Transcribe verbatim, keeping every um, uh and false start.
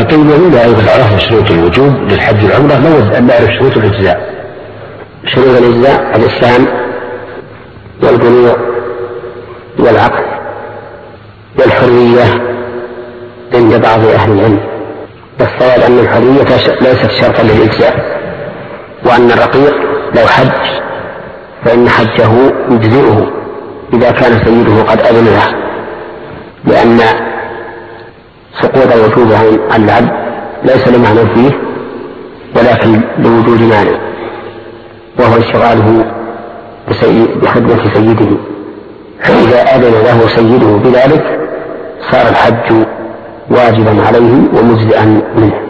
طيب ومما أيضا عرفنا شروط الوجوب للحج والعمرة نود أن نعرف شروط الإجزاء. شروط الإجزاء الإسلام والبلوغ والعقل والحرية عند بعض أهل العلم، والصواب أن الحرية ليست شرطا للإجزاء، وأن الرقيق لو حج فإن حجه يجزئه إذا كان سيده قد أذن له، لأن سقوط الوجوب عن العبد ليس لمعنى فيه ولكن لوجود مانع، وهو انشغاله بخدمة سيده، فإذا أذن له سيده بذلك صار الحج واجبا عليه ومجزئا منه.